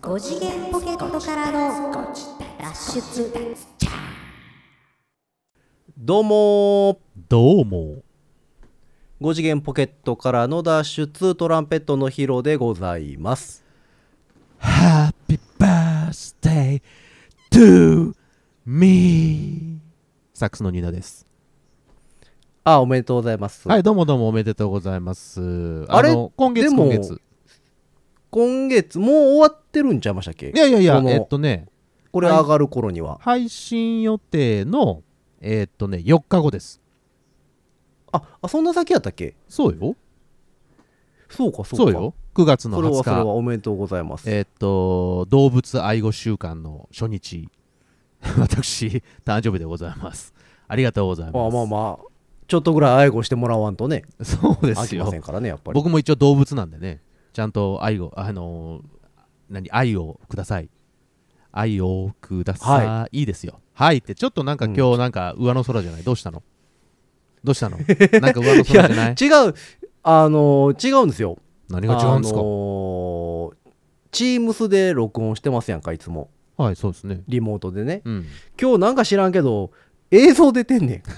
5次元ポケットからの脱出。 どうも 5 次元ポケットからの脱出、トランペットのヒロでございます。 Happy birthday to me サックスのニーナです。 おめでとうございます。 はい、どうもおめでとうございます。 あれ今月もう終わってるんちゃいましたっけ？ いやこれ上がる頃には、 配信予定の4日後です。 そんな先やったっけ？ そうよ。 そうよ。 9月の20日。 それはおめでとうございます。 動物愛護週間の初日私誕生日でございます。ありがとうございます。 まあちょっとぐらい愛護してもらわんとね。 そうですよ。 飽きませんからね、やっぱり。 僕も一応動物なんでね、ちゃんと愛をください。愛をください。いいですよ。はいってちょっとなんか今日なんか上の空じゃない？どうしたのなんか上の空じゃない？ 違うんですよ。 何が違うんですか ？Teams で録音してますやんか、いつも。 はい、そうですね。 リモートでね。 うん、 今日なんか知らんけど映像出てんねん。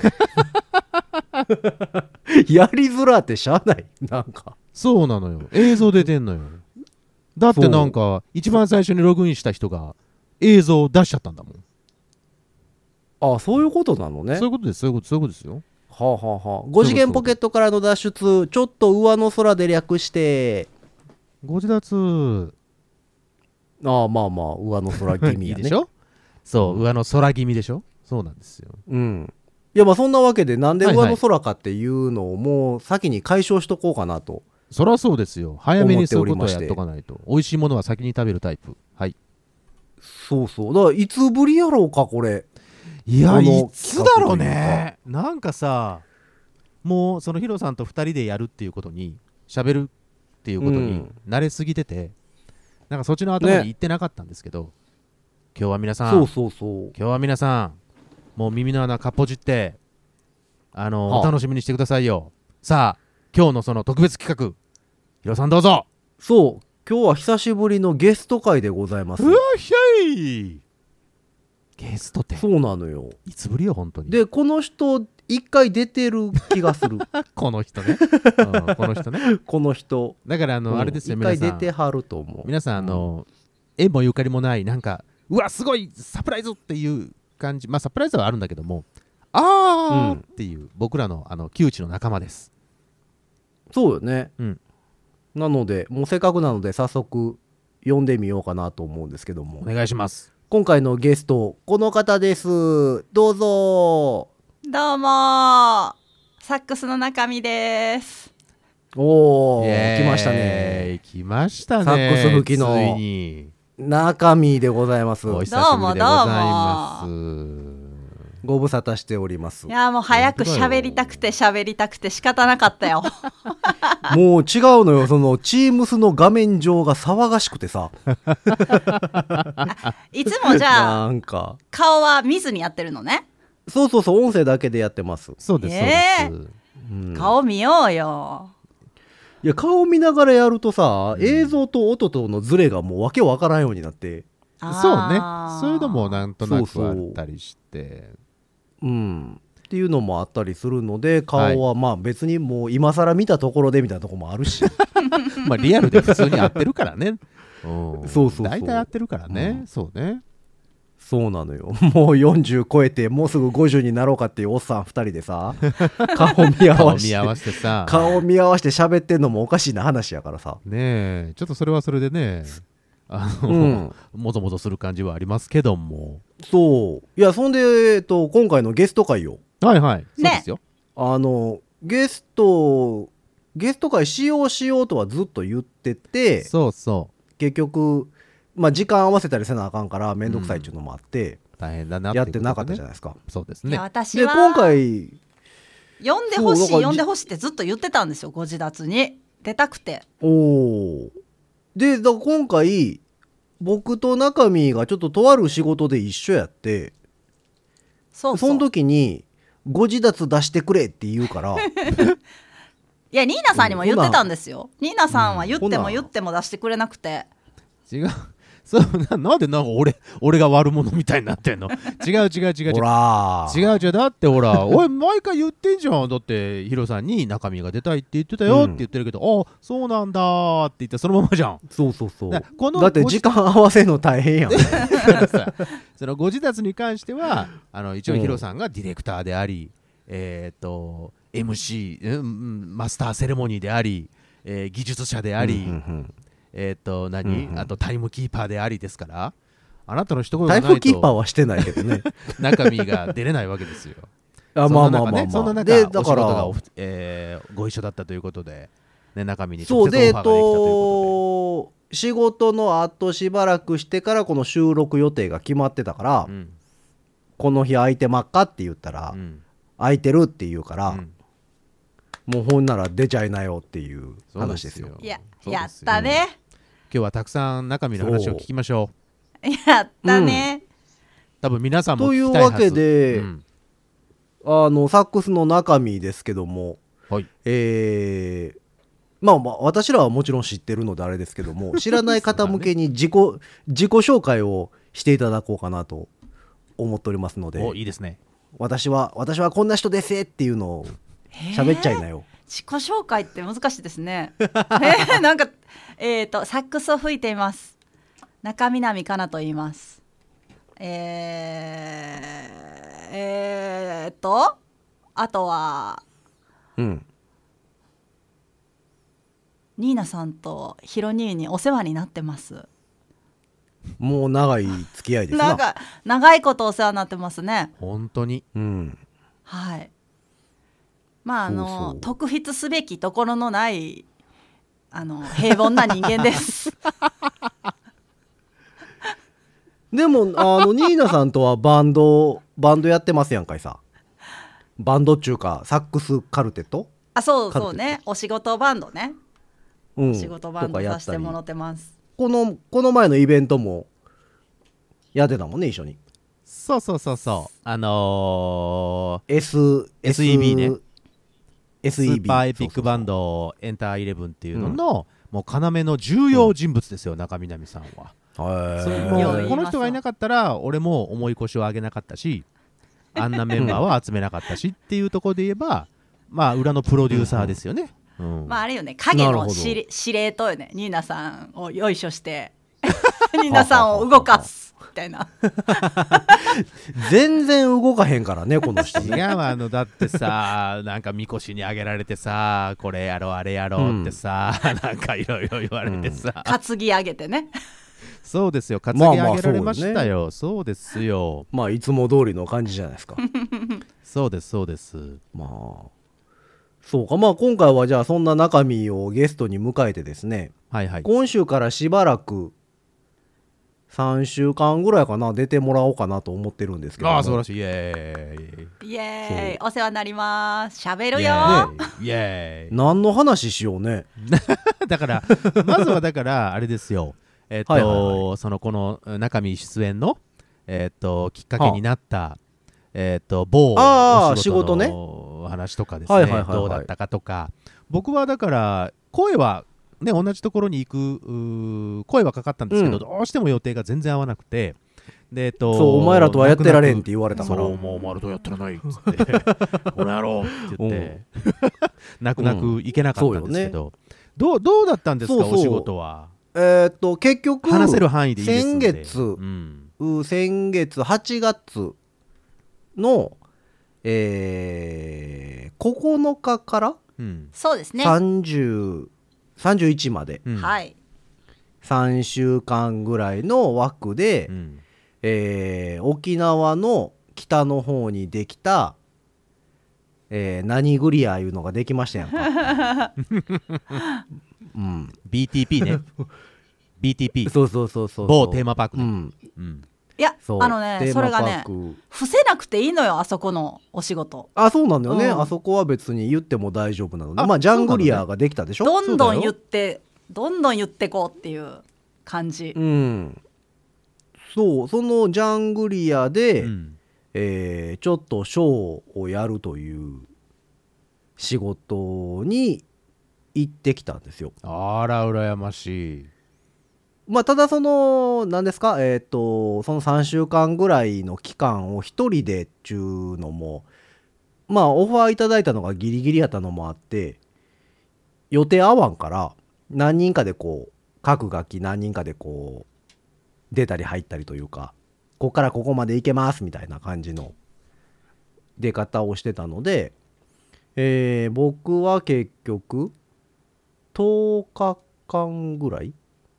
やりづらってしゃあない。なんかそうなのよ。映像出てんのよ。だってなんか一番最初にログインした人が映像出しちゃったんだもん。 そういうことなのね。 そういうことです。そういうことですよ。 はあはあはあ。5次元ポケットからの脱出、ちょっと上の空で略してご自立。 まあ上の空気味やね。 いいでしょ。そう、上の空気味でしょ。そうなんですよ。 うん。いやそんなわけで、なんで上の空かっていうのをもう先に解消しとこうかなと。 そりゃそうですよ。早めにそういうことをやっとかないと。美味しいものは先に食べるタイプ。はい。 そうだからいつぶりやろうかこれ。 いや、いつだろうね。なんかさ、もうそのヒロさんと2人でやるっていうことに、喋るっていうことに慣れすぎてて、なんかそっちの頭に行ってなかったんですけど、今日は皆さん、今日は皆さん、もう耳の穴かっぽじってお楽しみにしてくださいよ。さあ、今日のその特別企画、ヒロさんどうぞ。 今日は久しぶりのゲスト会でございます。 うわひゃい。ゲストって。 そうなのよ。 いつぶりよ本当に。 でこの人一回出てる気がする。 この人ね、この人ね。 この人だからあれですよ、 一回出てはると思う。 皆さん縁もゆかりもない、なんかうわすごいサプライズっていう感じ。サプライズはあるんだけども、っていう僕らの旧知の仲間です。 そうよね。なのでもうせっかくなので早速呼んでみようかなと思うんですけども。 お願いします。 今回のゲストこの方です。どうぞ。 どうもサックスの中身です。 来ましたね。 来ましたね。 サックス吹きのついに中身でございます。 お久しぶりでございます。 ご無沙汰しております。 いやもう早く喋りたくて仕方なかったよ。 もう違うのよ。その Teams の画面上が騒がしくてさ。 いつもじゃあなんか顔は見ずにやってるのね。 そう音声だけでやってます。 そうです、 顔見ようよ。 いや顔見ながらやるとさ、映像と音とのズレがもうわけわからんようになって。 そうね。そういうのもなんとなくあったりして。 っていうのもあったりするので、顔は別にもう今更見たところでみたいなところもあるし。 リアルで普通に合ってるからね。大体合ってるからね。そうね。 そうなのよ。もう40超えてもうすぐ50になろうかっていうおっさん2人でさ、顔見合わせて喋ってんのもおかしいな話やからさ。 ねえ、ちょっとそれはそれでね、もぞもぞする感じはありますけども。 いやそんで今回のゲスト会よ。 はいそうですよ。 ゲスト会しようとはずっと言ってて、結局時間合わせたりせなあかんからめんどくさいっていうのもあって、 大変だなやってなかったじゃないですか。 そうですね。 私はで今回呼んでほしいってずっと言ってたんですよ。ご自立に出たくて。 でだから今回僕と中身がちょっととある仕事で一緒やって、その時にご自立出してくれって言うからいやニーナさんにも言ってたんですよ。ニーナさんは言っても出してくれなくて。 違うそうなんでなんか俺が悪者みたいになってんの。違うほら違うだってほらおい毎回言ってんじゃん。だってヒロさんに中身が出たいって言ってたよって言ってるけど、あそうなんだーって言ってそのままじゃん。 そうだだって時間合わせるの大変やんそのご自立に関しては一応ヒロさんがディレクターであり、MC、マスターセレモニーであり、技術者であり、あとタイムキーパーでありですから、あなたの一言がないとタイムキーパーはしてないけどね中身が出れないわけですよ。 まあそんな中でお仕事がご一緒だったということで、ね、中身に直接オファーができたということで、 仕事の後しばらくしてからこの収録予定が決まってたから、この日空いてまっかって言ったら、空いてるって言うから、もうほんなら出ちゃいなよっていう話ですよ。 やったね、 今日はたくさん中身の話を聞きましょう。やったね、 多分皆さんもという聞きたいはず。 わけで、サックスの中身ですけども、 はい、 まあ私らはもちろん知ってるのであれですけども知らない方向けに自己紹介をしていただこうかなと思っておりますので。 いいですね。 私はこんな人ですっていうのを喋っちゃいなよ。 自己紹介って難しいですねなんかサックスを吹いています中南かなと言います。あとはニーナさんとヒロ兄にお世話になってます。 もう長い付き合いですな。 長いことお世話になってますね。 本当に。 はい。まあ特筆すべきところのない平凡な人間ですでもニーナさんとはバンドやってますやんかいさ。バンドっちゅうかサックスカルテット。 そうね、お仕事バンドね、お仕事バンドさせてもらってます。 この前のイベントもやってたもんね、一緒に。 そうSEB ね、スーパーエピックバンドエンターイレブンっていうのの、もう要の重要人物ですよ、中南さんは。この人がいなかったら俺も重い腰を上げなかったし、あんなメンバーは集めなかったしっていうところで言えば、まあ裏のプロデューサーですよね。 まああれよね、影の司令塔よね。ニーナさんをよいしょしてニーナさんを動かすみたいな全然動かへんからねこの人ね。 違う、だってさなんかみこしにあげられてさ、これやろうあれやろうってさ、なんかいろいろ言われてさ、 担ぎ上げてね。 そうですよ、担ぎ上げられましたよ。そうですよ。 まあいつも通りの感じじゃないですか。 そうです。 まあそうか、まあ今回はじゃあそんな中身をゲストに迎えてですね、今週からしばらく3週間ぐらいかな出てもらおうかなと思ってるんですけど。 素晴らしい。イエーイお世話になります。喋るよ、 イエーイ。 何の話しようねだからまずはだからあれですよ、この中身出演のきっかけになった某お仕事の話とかですね、どうだったかとか。僕はだから声はね、同じところに行く声はかかったんですけど、どうしても予定が全然合わなくて、でそうお前らとはやってられんって言われたから、 そうもうお前らとやってらないっつってこの野郎って言って泣く行けなかったんですけど、どうだったんですかお仕事は。 結局話せる範囲でいいですんで、 先月8月の9日から、 そうですね、 31まで、3週間ぐらいの枠で、沖縄の北の方にできた、何グリアいうのができましたやんか BTP ねBTP そう某テーマパークね、 いやそれがね伏せなくていいのよ、あそこのお仕事。 そうなんだよね、あそこは別に言っても大丈夫なので、まあジャングリアができたでしょ。 どんどん言ってこうっていう感じ。 そう、そのジャングリアで、ちょっとショーをやるという仕事に行ってきたんですよ。 あら羨ましい。 まあただその何ですかその3週間ぐらいの期間を一人でっちゅうのもまあオファーいただいたのがギリギリやったのもあって予定合わんから何人かでこう各楽器何人かでこう出たり入ったりというかここからここまで行けますみたいな感じの出方をしてたので、僕は結局10日間ぐらい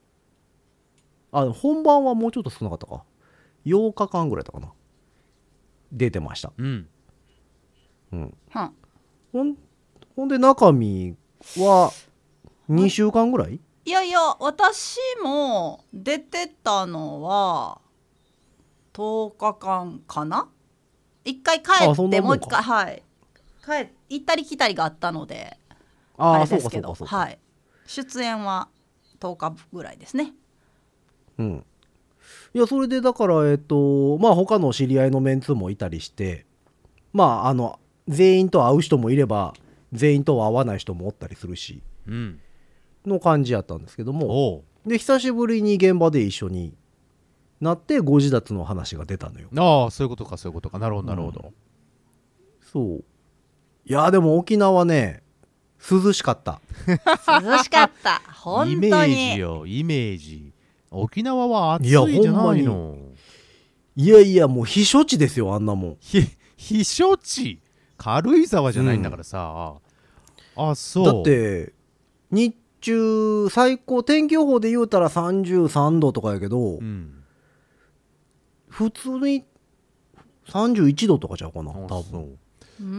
本番はもうちょっと少なかったか8日間ぐらいだったかな出てました。 うんはんほんで中身は2週間ぐらいいやいや私も出てたのは10日間かな。一回帰あそんなもんかってもう一回はい行ったり来たりがあったのでああれですけどそうかはい出演は10日ぐらいですね。 うんいやそれでだからまあ他の知り合いのメンツもいたりしてまあ全員と会う人もいれば全員とは会わない人もおったりするしうんの感じやったんですけどもおうで久しぶりに現場で一緒になってご自立の話が出たのよ。 ああそういうことかそういうことかなるほどなるほど、 そういやでも沖縄ね涼しかった涼しかった本イメー当にジよイメージ沖縄は暑いいやじゃほんまにないのいやいやもう避暑地ですよあんなもん。 避暑地軽井沢じゃないんだからさ、あそうだって日中最高天気予報で言うたら33度とかやけど、 うん普通に31度とかちゃうかな多そ分。 う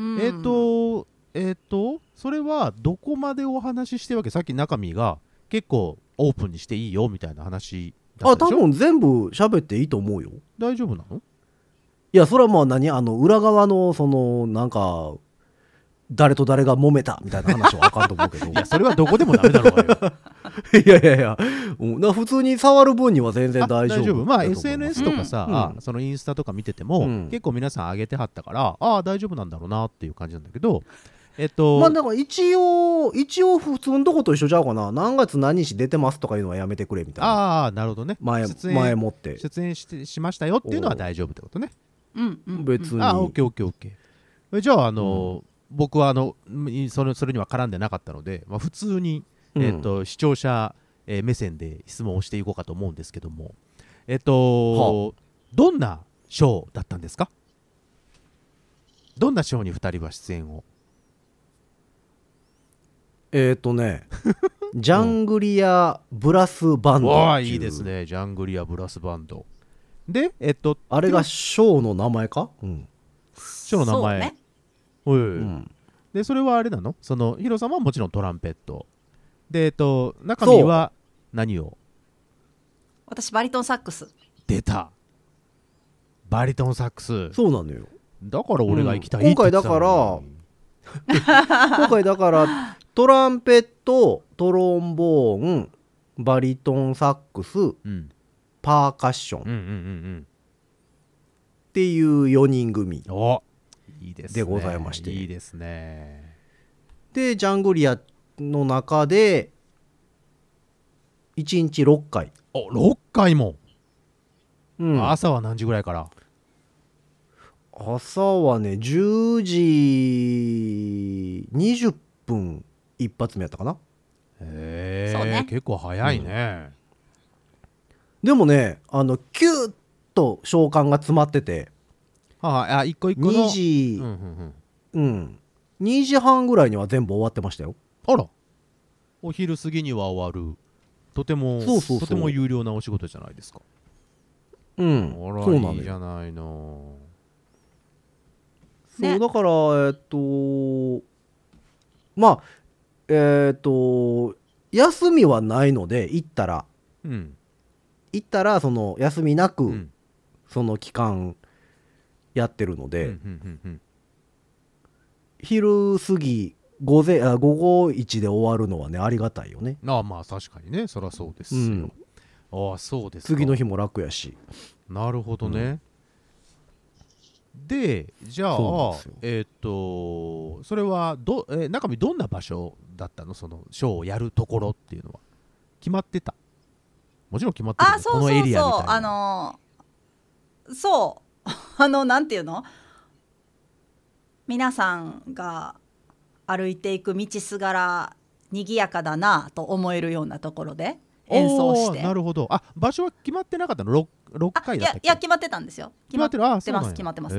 うんそれはどこまでお話ししてるわけ？さっき中身が結構オープンにしていいよみたいな話だったでしょ？ 多分全部喋っていいと思うよ。 大丈夫なの？ いやそれはまあ裏側のそのなんか誰と誰が揉めたみたいな話はあかんと思うけどいやそれはどこでもダメだろうがよいやいやいや、普通に触る分には全然大丈夫。 まあだと思います SNS とかさ、そのインスタとか見てても、結構皆さん上げてはったからああ大丈夫なんだろうなっていう感じなんだけどまあだから一応普通のとこと一緒ちゃうかな。何月何日出てますとかいうのはやめてくれみたいな。 ああなるほどね前もって出演しましたよっていうのは大丈夫ってことね。 うんうん別に。 オッケーオッケーオッケー。じゃあ僕はそれには絡んでなかったので、まあ、普通に、視聴者、目線で質問をしていこうかと思うんですけどもどんなショーだったんですか？どんなショーに2人は出演をジャングリアブラスバンドわあいいですねジャングリアブラスバンドであれがショーの名前か？ ショーの名前そうねでそれはあれなの？そのヒロさんはもちろんトランペットで中身は何を？ 私バリトンサックス。 出たバリトンサックス。 そうなのよ。 だから俺が行きたいって言ってたのに今回だからトランペットトロンボーンバリトンサックス、パーカッションっていう4人組いいですねでございまして、 いいですね。 でジャングリアの中で1日6回 6回も、 朝朝は何時ぐらいから？ 朝はね10時20分一発目やったかな。 へえ、 そうね結構早いね、 でもねキュッと召喚が詰まってて一個一個の 2時2時半ぐらいには全部終わってましたよ。 あらお昼過ぎには終わるとてもとても有料なお仕事じゃないですか。あらそうなのよ。 いいじゃないの。 そうだからまあ休みはないので行ったらその休みなく、その期間やってるので、昼過ぎ午後1で終わるのはねありがたいよね。 まあ確かにねそりゃそうですよ、そうですか。 次の日も楽やし。 なるほどね、でじゃあそれは中身どんな場所だったの？そのショーをやるところっていうのは決まってた？ もちろん決まってるよ、 そうそうそう、 このエリアみたいな。 そうなんていうの、皆さんが歩いていく道すがら賑やかだなと思えるようなところで演奏して。 なるほど。場所は決まってなかったの？ 6 回だったっけ？ いや決まってたんですよ。 決まってる。 決まってます。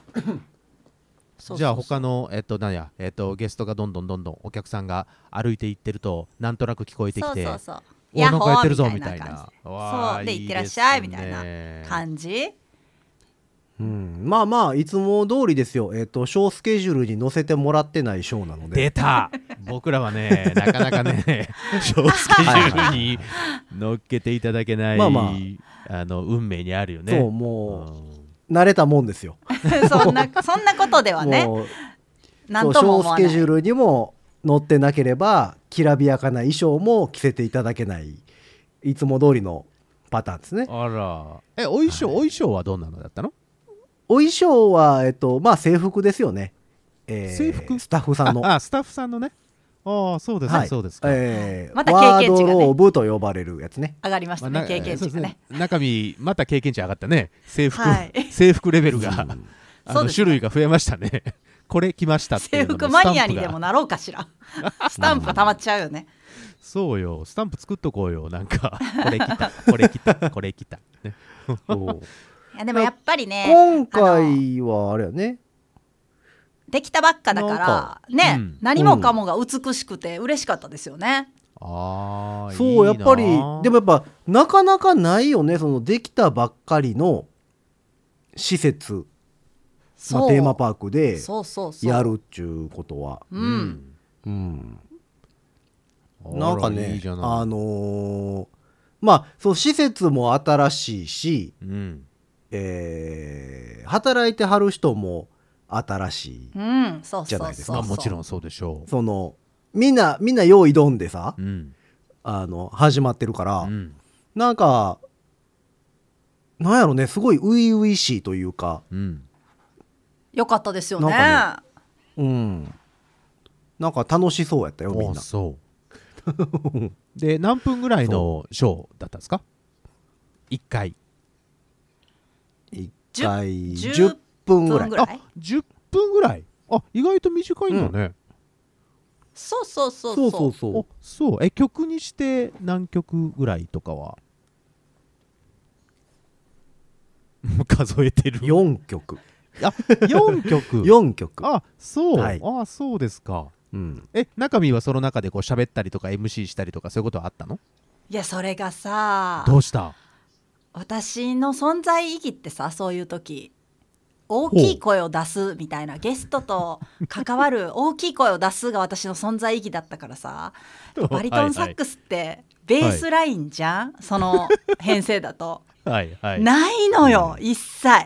じゃあ他のゲストがどんどんお客さんが歩いていってるとなんとなく聞こえてきて、 なんかやってるぞみたいな。 そうで、いってらっしゃいみたいな感じ。 まあまあいつも通りですよ。ショースケジュールに載せてもらってないショーなので。 出た僕らはねなかなかねショースケジュールに乗っけていただけない、運命にあるよね。 そう、もう慣れたもんですよ。 そんなことではね、 なんとも思わない。ショースケジュールにも載ってなければきらびやかな衣装も着せていただけない、いつも通りのパターンですね。 あら、お衣装はどんなのだったの？ お衣装は制服ですよね。 制服？ スタッフさんの。 スタッフさんのね。そうですか、そうですか。 また経験値がね、 ワードローブと呼ばれるやつね。 上がりましたね、経験値がね。 中身また経験値上がったね。制服レベルが種類が増えましたね。これ来ましたっていうのの制服マニアにでもなろうかしら。スタンプが溜まっちゃうよね。 そうよ、スタンプ作っとこうよ。なんかこれ来たこれ来たこれ来たね。 いやでもやっぱりね、 今回はあれやね、 できたばっかだからね、何もかもが美しくて嬉しかったですよね。 そうやっぱりでもやっぱなかなかないよね、そのできたばっかりの施設、テーマパークでやるっちゅうことは。なんかね、そう施設も新しいし、働いてはる人も新しいじゃないですか。 もちろんそうでしょう。 そのみんな用意どんでさ、始まってるから、なんかなんやろね、すごい初々しいというか、 よかったですよね。 なんか楽しそうやったよみんな。 で何分ぐらいのショーだったんですか？1回 10分ぐらい。 10分ぐらい。意外と短いんだね。そう曲にして何曲ぐらいとかは数えてる ？4曲。 4曲。 4曲。 そうですか。中身はその中でこう喋ったりとか MC したりとかそういうことはあったの？いやそれがさ、 どうした？ 私の存在意義ってさ、そういう時大きい声を出すみたいな、ゲストと関わる大きい声を出すが私の存在意義だったからさ、バリトンサックスってベースラインじゃん、その編成だとないのよ一切。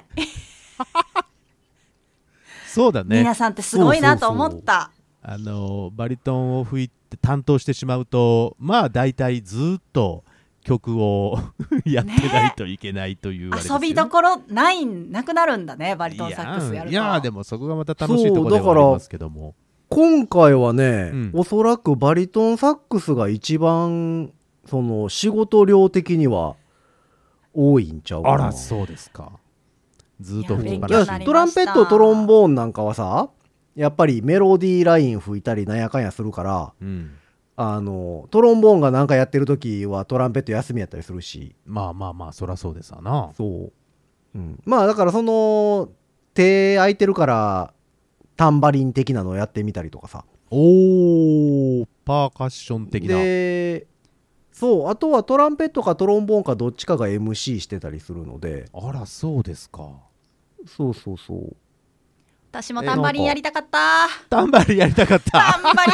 そうだね、 皆さんってすごいなと思った。 バリトンを吹いて担当してしまうと、まあ大体ずっと曲をやってないといけないという、 遊びどころなくなるんだね、バリトンサックスやると。 いやでもそこがまた楽しいところではありますけども、 今回はね、おそらくバリトンサックスが一番その仕事量的には多いんちゃうかな。 そうですか。ずっと吹きっぱなし。トランペットトロンボーンなんかはさ、やっぱりメロディーライン吹いたりなんやかんやするから、トロンボーンがなんかやってる時はトランペット休みやったりするし、 まあそらそうですわな。 まあだからその手空いてるからタンバリン的なのをやってみたりとかさ。 パーカッション的な。 であとはトランペットかトロンボーンかどっちかが MC してたりするので。 そうですか。 そう私もタンバリンやりたかった。 タンバリンやりたかった。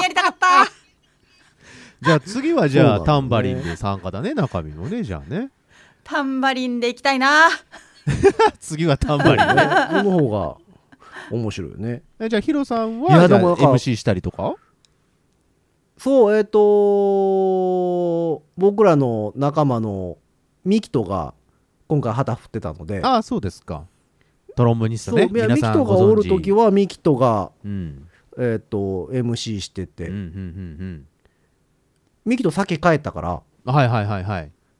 じゃあ次はタンバリンで参加だね、中身のね。じゃあね、 タンバリンでいきたいな。 次はタンバリンね。 その方が面白いよね。 じゃあヒロさんはMC したりとか？ 僕らの仲間のミキトが今回旗振ってたので。 そうですか。トロンボニストね。 ミキトがおるときはミキトが、MC してて、ミキト先帰ったから、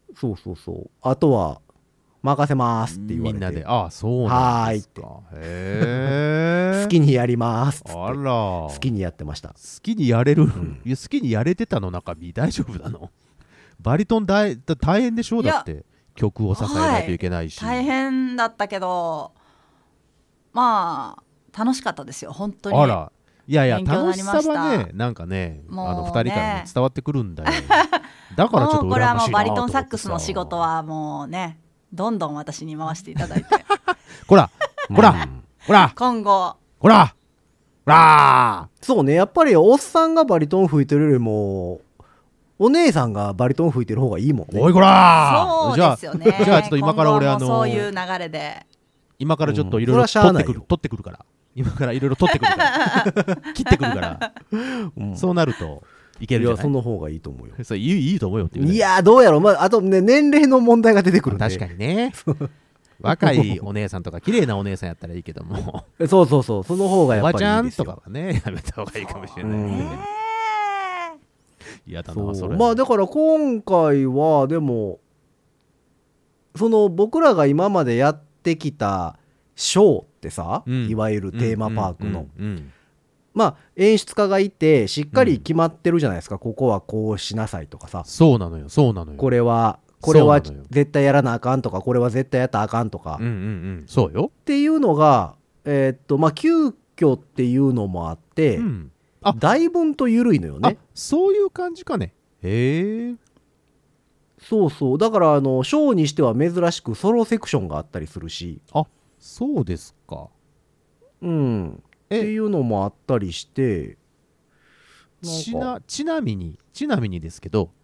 そうそうそう。あとは任せますって言われて、 みんなで、ああそうなんですか。へえ。 好きにやりますっつってあら。 好きにやってました。 好きにやれる、 んいや好きにやれてたの中身大丈夫なの？バリトン大変でしょう。だって曲を支えないといけないし、 大変だったけど、まあ楽しかったですよ本当に。 あら、いやいや勉強にな楽しりましたさはね、なんかね、 もうね 2人からも伝わってくるんだよ。だからちょっともうこれはもう羨ましいなと思ってさ。 バリトンサックスの仕事はもうねどんどん私に回していただいてこらこら、 うんこら今後こらこらそうね、やっぱりおっさんがバリトン吹いてるよりもお姉さんがバリトン吹いてる方がいいもんね。 おいこらそうですよね。 じゃあちょっと今から俺今後もそういう流れで今からちょっといろいろそれはしゃあないよ取ってくるから、今からいろいろ取ってくるから切ってくるから、 うんそうなるといけいやるじゃない。 その方がいいと思うよ。 そういいと思うよっていうね。 いやどうやろう、まあ、あとね年齢の問題が出てくるんで。 確かにね。若いお姉さんとか綺麗なお姉さんやったらいいけども、 そうそうそう、その方がやっおばちぱりいいですよ。 ゃんとかはねやめた方がいいかもしれないうんね。嫌だなそれ。 まあだから今回はでもその僕らが今までやってきたショーってさ、 うんいわゆるテーマパークの、 うんうんまあ演出家がいてしっかり決まってるじゃないですか、ここはこうしなさいとかさ、 そうなのよそうなのよ。 これはそうなのよ絶対やらなあかんとか、これは絶対やったらあかんとか、 うんうんうんそうよ。 っていうのがまあ急遽っていうのもあって、 うんあだいぶんと緩いのよあね。 そういう感じかね。へえ。 そうそうだからショーにしては珍しくソロセクションがあったりするし、 あそうですか。 うんっていうのもあったりしてなんかちなみにですけど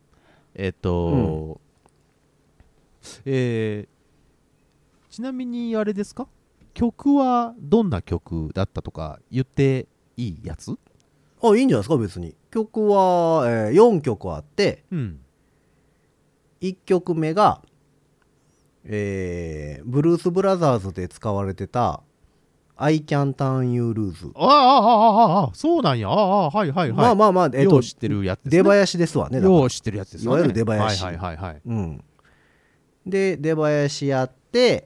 ちなみにあれですか、曲はどんな曲だったとか言っていいやつ？ いいんじゃないですか別に。曲は、4曲あって、 うん 1曲目が、ブルース・ブラザーズで使われてた「I Can Turn You Loose」。 そうなんや。はいはいはい。 まあまあまあ、 よう知ってるやつですね。 出囃子ですわね。だからよう知ってるやつですわね。 いわゆる出囃子はいはいはいはい。 うん、で出囃子やって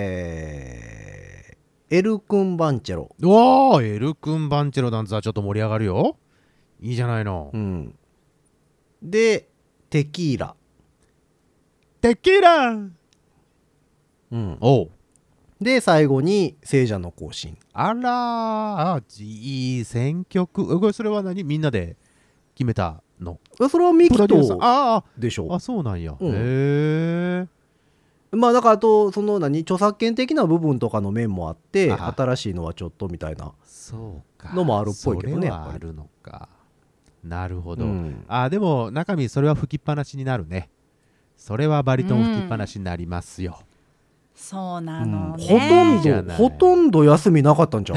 エルクンバンチェロ、 おーエルクンバンチェロダンスはちょっと盛り上がるよ。いいじゃないの。 うん、でテキーラ、 テキーラうん、 おうで最後に聖者の行進。 あらーいい選曲。これそれは何みんなで決めたの？ それはミキプロデューサーとでしょ。 そうなんや。 うんへえ。 まあだからあとその著作権的な部分とかの面もあってあ新しいのはちょっとみたいな。 そうか。 のもあるっぽいけどねそれはあるのか。なるほど。 うんでも中身それは吹きっぱなしになるね。それはバリトン吹きっぱなしになりますよ。 そうなのね、 ほとんど休みなかったんちゃう？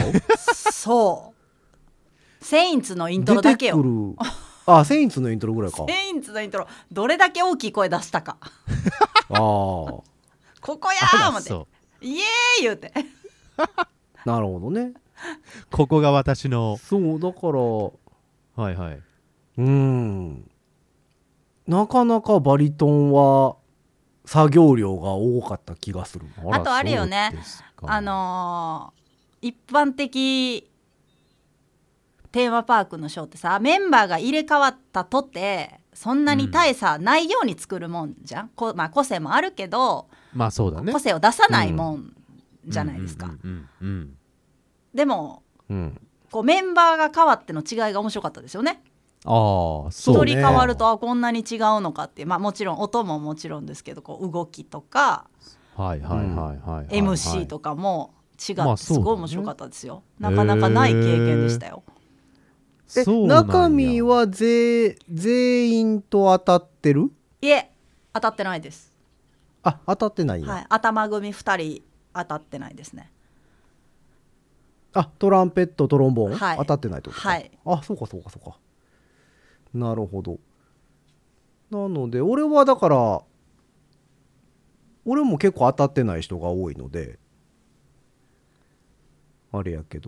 そうセインツのイントロだけよ。 出てくるセインツのイントロぐらいか。 セインツのイントロどれだけ大きい声出したかここやー思ってそイエーイ言うてなるほどね。 ここが私のそうだからはいはい。 なかなかバリトンは作業量が多かった気がする。 あとあれよねそうですか。 一般的テーマパークのショーってさメンバーが入れ替わったとてそんなに大差ないように作るもんじゃん、まあ、個性もあるけど、 まあそうだね。 個性を出さないもんじゃないですか。 うんでもうんこうメンバーが変わっての違いが面白かったですよね。 そうそうね一人変わるとこんなに違うのかっていう、まあ、もちろん音ももちろんですけどこう動きとかはいはいはいはい。 MC とかも違ってまあそうだねすごい面白かったですよ。なかなかない経験でしたよ。 そうなんや中身は全員と当たってる？ いえ当たってないです。 当たってないんや。 はい、頭組2人当たってないですね。 トランペットトロンボーン、 はい当たってないってことか。 はいそうかそうかそうか。なるほど。なので俺はだから俺も結構当たってない人が多いのであれやけど、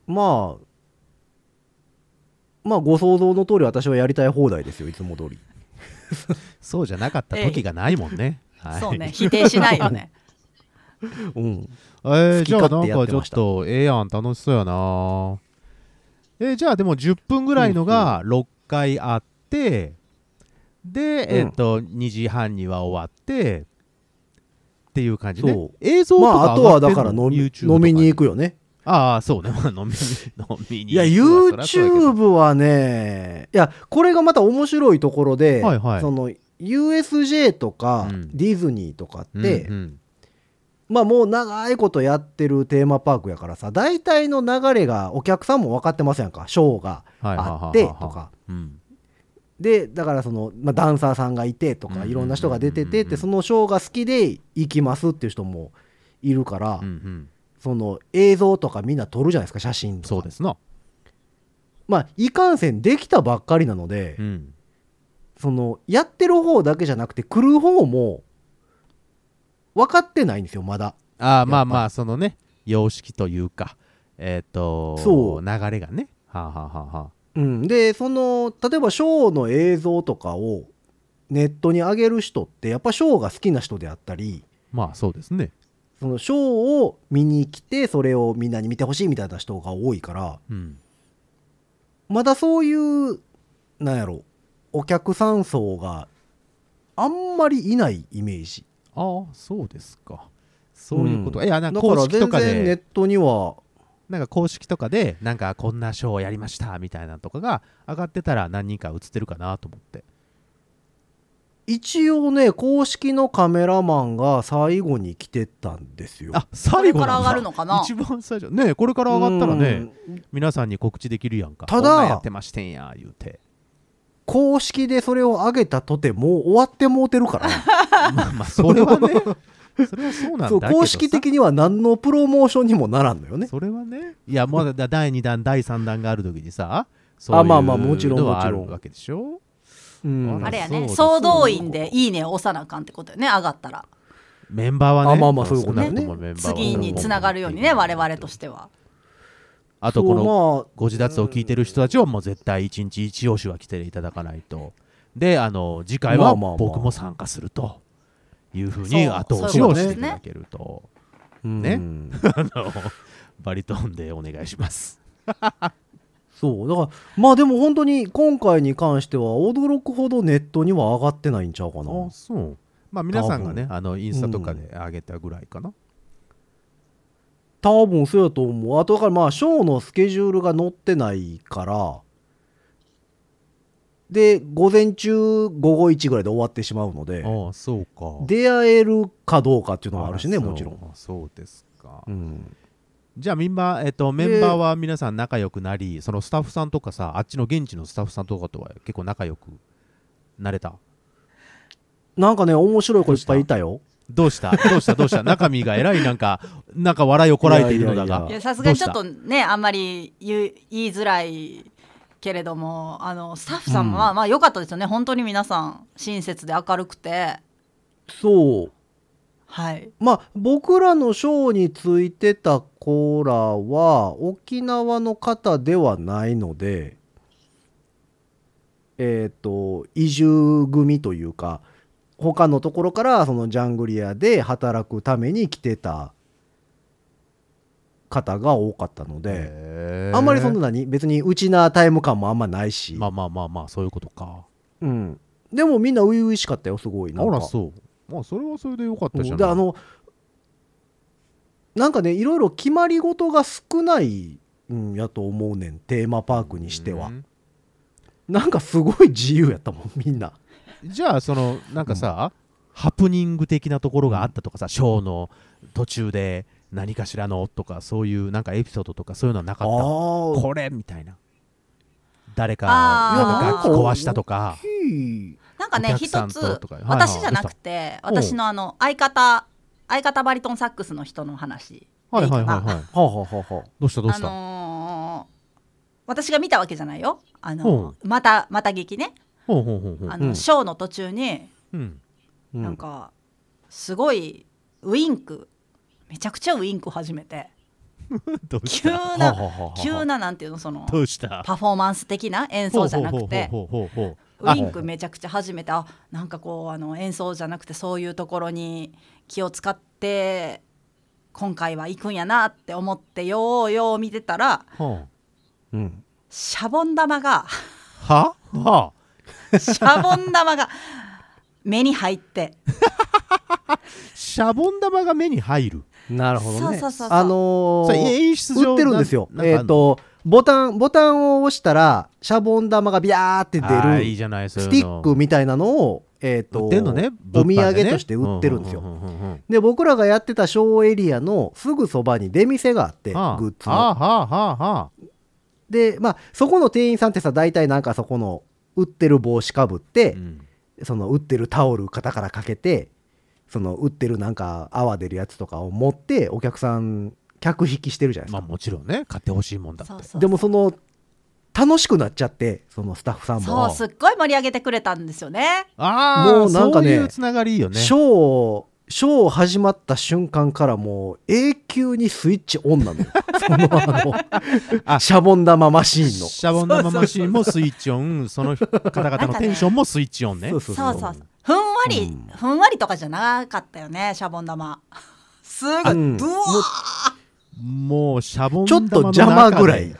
まあご想像の通り私はやりたい放題ですよ、いつも通り。 そうじゃなかった時がないもんね、はい、 そうね、否定しないよね。 うん、 じゃあなんかちょっ勝手やってましたとええやん、楽しそうやな。じゃあでも10分ぐらいのが6回あって、で2時半には終わってっていう感じね。 そう映像とかまああとはだから飲みに行くよね。 ああそうね、飲みにいや YouTube はね、いやこれがまた面白いところで、 はいはい、 その USJ とか、ディズニーとかって、まあもう長いことやってるテーマパークやからさ、大体の流れがお客さんも分かってますやんか。ショーがあってとか、でだからその、ダンサーさんがいてとか、いろんな人が出ててって、そのショーが好きで行きますっていう人もいるから、その映像とかみんな撮るじゃないですか、写真とか。 そうですな。 まあいかんせんできたばっかりなので、そのやってる方だけじゃなくて来る方も分かってないんですよ、まだ。 まあそのね、様式というかそう流れがね、でその例えばショーの映像とかをネットに上げる人ってやっぱショーが好きな人であったり、 まあそうですね、 そのショーを見に来てそれをみんなに見てほしいみたいな人が多いから、まだそういうなんやろ、お客さん層があんまりいないイメージ。 ああそうですか、そういうこと。いやなんかだから公式とかで全然ネットにはなんか公式とかでなんかこんなショーをやりましたみたいなのとかが上がってたら何人か映ってるかなと思って。 一応ね、公式のカメラマンが最後に来てたんですよ。 あ、最後なんだ。 これから上がるのかな。 一番最初ね、これから上がったらね、皆さんに告知できるやんか。 ただこんなんやってましてんや言うて、 公式でそれを上げたとてもう終わってもうてるからまあそれはねそれはそうなんだけどさ、 公式的には何のプロモーションにもならんのよね。 それはね、いやもう第2弾第3弾がある時にさ、そういうもちろんのはあるわけでしょ。 あれやね、総動員でいいねを押さなあかんってことよね、上がったら。 メンバーはね、 そういうことね、次につながるようにね、我々としては。 あとこのご自立を聞いてる人たちはもう絶対1日1押しは来ていただかないと。で次回は僕も参加するというふうに後押しをしていただけるとね、バリトンでお願いしますそうだからまあでも本当に今回に関しては驚くほどネットには上がってないんちゃうかな。 あ、そう。まあ皆さんがねインスタとかで上げたぐらいかな。 多分そうやと思う。あとだからまあショーのスケジュールが載ってないからで午前中午後1ぐらいで終わってしまうので、 ああそうか、 出会えるかどうかっていうのもあるしね、もちろん。 そうですか、じゃあメンバーは皆さん仲良くなり、そのスタッフさんとかさ、あっちの現地のスタッフさんとかとは結構仲良くなれた？ なんかね面白い子いっぱいいたよ。 どうした中身がえらいなんか笑いをこらえているのだが、 さすがにちょっとねあんまり言いづらいけれども、スタッフさんもまあ良かったですよね。本当に皆さん親切で明るくて。 そう、 はい、 まあ僕らのショーについてた子らは沖縄の方ではないので、移住組というか他のところからそのジャングリアで働くために来てた方が多かったので、あんまりそんな別にうちなタイム感もあんまないし、 まあそういうことか。 でもみんな初々しかったよ、すごい。なんかそう、まあそれはそれでよかったじゃない。 でなんかねいろいろ決まり事が少ないんやと思うねん、テーマパークにしては。なんかすごい自由やったもんみんな。 じゃあなんかさ、ハプニング的なところがあったとかさ、ショーの途中で何かしらのとか、そういうなんかエピソードとかそういうのはなかった？これみたいな、誰か楽器壊したとか。 なんかね一つ私じゃなくて私の相方バリトンサックスの人の話。 どうした？ 私が見たわけじゃないよ。また劇ね。ショーの途中に、なんかすごいウインク、めちゃくちゃウインク始めて急ななんていうの、そのどうした？ パフォーマンス的な演奏じゃなくて、 ウインクめちゃくちゃ始めて、なんかこう演奏じゃなくてそういうところに気を使って今回は行くんやなって思ってよう見てたら、 うん、 シャボン玉がはシャボン玉が目に入ってシャボン玉が目に入る。 なるほどね。 そうそれ演出上売ってるんですよ。ボタンを押したらシャボン玉がビャーって出るいいじゃない、 スティックみたいなのを売ってんのね、 お土産として売ってるんですよ。で僕らがやってたショーエリアのすぐそばに出店があって、グッズの。でまあそこの店員さんってさ、大体なんかそこの売ってる帽子かぶって、その売ってるタオル肩からかけて、その売ってるなんか泡出るやつとかを持ってお客さん客引きしてるじゃないですか。 まあもちろんね、買ってほしいもんだって。 そうでもその楽しくなっちゃって、そのスタッフさんもすっごい盛り上げてくれたんですよね。 もうなんかね、 そういうつながりいいよね。 ショー始まった瞬間からもう永久にスイッチオンなのよ。そのシャボン玉マシーンのシャボン玉マシーンもスイッチオン、その方々のテンションもスイッチオンね。 そうふんわりとかじゃなかったよね、シャボン玉。すごい、ブワー、 もうシャボンちょっと玉の邪魔ぐらい。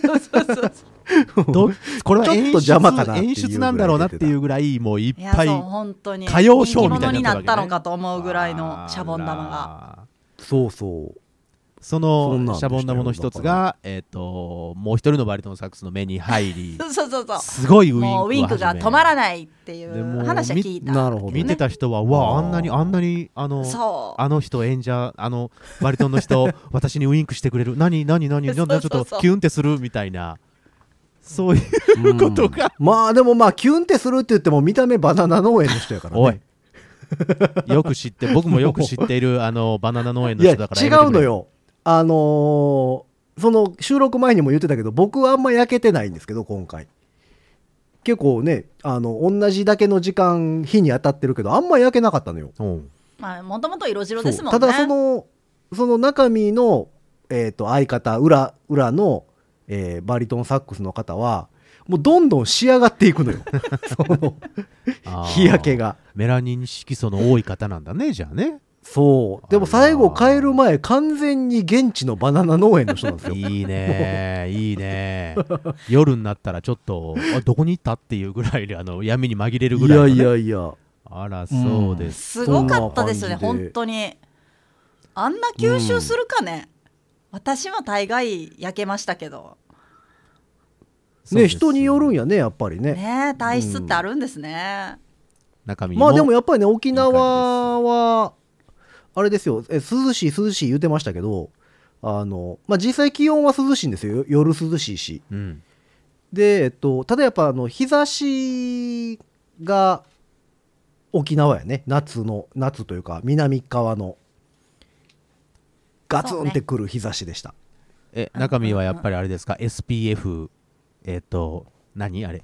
これはちょっと邪魔かなっていうぐらい演出なんだろうなっていうぐらい、もういっぱい本当に歌謡ショーみたいになっになったわけね。 たのかと思うぐらいのシャボン玉が。 そうそう。 そのシャボン玉の一つが、もう一人のバリトンサックスの目に入り、すごいウインクを始め、 もうウインクが止まらないっていう話は聞いた。 なるほどね。 見てた人は、わあ、あんなにあの人演者、バリトンの人私にウインクしてくれる、何ちょっとキュンってするみたいな、そういうことが、 まあでもまあキュンってするって言っても見た目バナナ農園の人やからね。 おいよく知って、僕もよく知っているバナナ農園の人だから。 いや違うのよ。その収録前にも言ってたけど、僕はあんま焼けてないんですけど、今回結構ね、同じだけの時間日に当たってるけどあんま焼けなかったのよ。 まあもともと色白ですもんね。 ただその中身の、相方裏の、バリトンサックスの方はもうどんどん仕上がっていくのよ。その日焼けがメラニン色素の多い方なんだね、じゃあね。 そうでも最後帰る前完全に現地のバナナ農園の人なんですよ。 いいねいいね。夜になったらちょっとどこに行ったっていうぐらいで闇に紛れるぐらいの、ね、 いやあらそうです、 すごかったですよね本当に。あんな吸収するかね、私も大概焼けましたけどね、人によるんやねやっぱりね。 ね、体質ってあるんですね、 中身まあでもやっぱりね、沖縄はあれですよ、涼しい言ってましたけど、まあ、実際気温は涼しいんですよ、夜涼しいし、で、ただやっぱ日差しが沖縄やね、夏というか南側のガツンってくる日差しでした。 中身はやっぱりあれですか、SPF 何あれ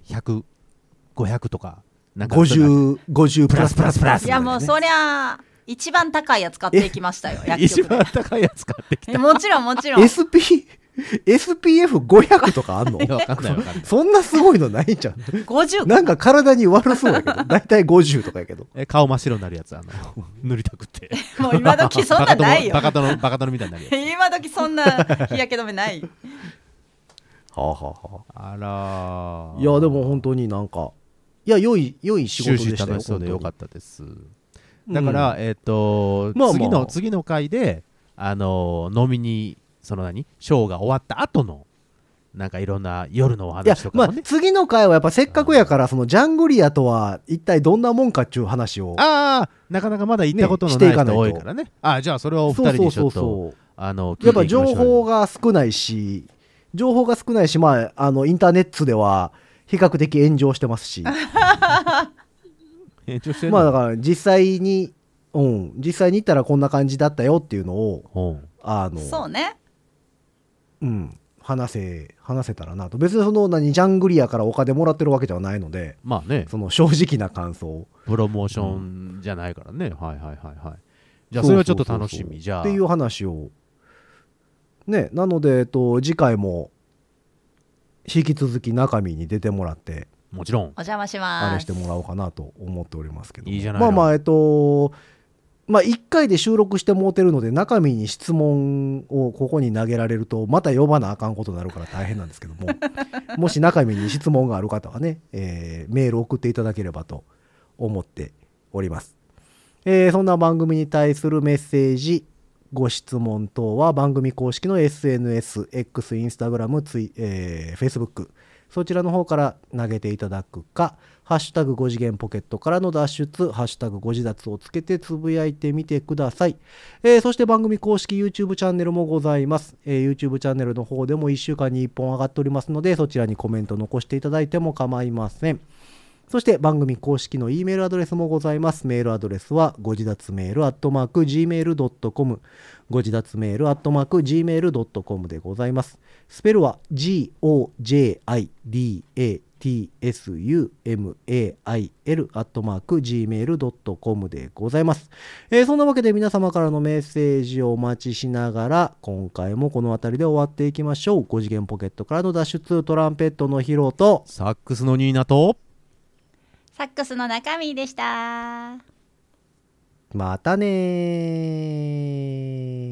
100、500とかなんか 50プラス、 いやもうそりゃ一番高いやつ買っていきましたよ薬局で。 一番高いやつ買ってきた。 もちろん SPF500 とかあんの？ わかんないそんなすごいのないんじゃん。 50 なんか体に悪そうやけど、だいたい50とかやけど。 顔真っ白になるやつ塗りたくて。 もう今時そんなないよ。 バカ殿みたいになるやつ。 今時そんな日焼け止めない。 あら。 いやでも本当になんか良い仕事でしたよ。 楽しそうでよかったです。だから、次の回で飲みにショーが終わった後のなんかいろんな夜のお話とかもね。 次の回はやっぱせっかくやから、そのジャングリアとは一体どんなもんかっていう話をなかなかまだ行ったことのない人多いからね。じゃあそれはお二人にちょっとやっぱ情報が少ないし、まあインターネットでは比較的炎上してますし。まあだから実際に行ったらこんな感じだったよっていうのをそうね、 話せたらなと。別にジャングリアからお金もらってるわけではないので、 まあね、 その正直な感想、 プロモーションじゃないからね。じゃあそれはちょっと楽しみじゃあっていう話をね。なので次回も引き続き中身に出てもらって、 もちろんお邪魔します。 あれしてもらおうかなと思っておりますけども。 いいじゃないの。 まあ1回で収録してもうてるので中身に質問をここに投げられるとまた呼ばなあかんことになるから大変なんですけどももし中身に質問がある方はね、メール送っていただければと思っております。そんな番組に対するメッセージご質問等は番組公式の SNS、X、Instagram、Facebook そちらの方から投げていただくか、ハッシュタグ5次元ポケットからの脱出、ハッシュタグ5次脱をつけてつぶやいてみてください。そして番組公式 YouTube チャンネルもございます。YouTube チャンネルの方でも1週間に1本上がっておりますので、そちらにコメント残していただいても構いません。そして番組公式の E メールアドレスもございます。メールアドレスはご自立メール@gmail.com ご自立メール@gmail.com でございます。スペルは gojidatsumail@gmail.com でございます。そんなわけで皆様からのメッセージをお待ちしながら今回もこの辺りで終わっていきましょう。5次元ポケットからの脱出、トランペットのヒロとサックスのニーナとサックスの中身でした。 またねー。